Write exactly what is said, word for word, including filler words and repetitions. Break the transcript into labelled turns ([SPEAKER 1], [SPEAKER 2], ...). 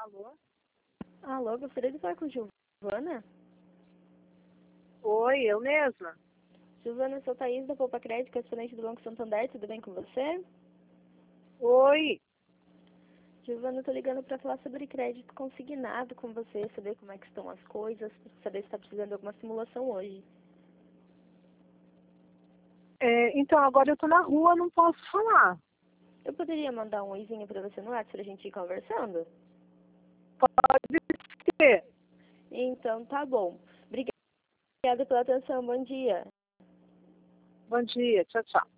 [SPEAKER 1] Alô?
[SPEAKER 2] Alô, gostaria de falar com Giovana?
[SPEAKER 1] Oi, eu mesma.
[SPEAKER 2] Giovana, eu sou Thaís da Poupa Crédito, correspondente do Banco Santander, tudo bem com você?
[SPEAKER 1] Oi.
[SPEAKER 2] Giovana, eu tô ligando para falar sobre crédito consignado com você, saber como é que estão as coisas, saber se está precisando de alguma simulação hoje.
[SPEAKER 1] É, então, agora eu tô na rua, não posso falar.
[SPEAKER 2] Eu poderia mandar um oizinho para você no WhatsApp para a gente ir conversando?
[SPEAKER 1] Pode ser.
[SPEAKER 2] Então, tá bom. Obrigada pela atenção, bom dia.
[SPEAKER 1] Bom dia, tchau, tchau.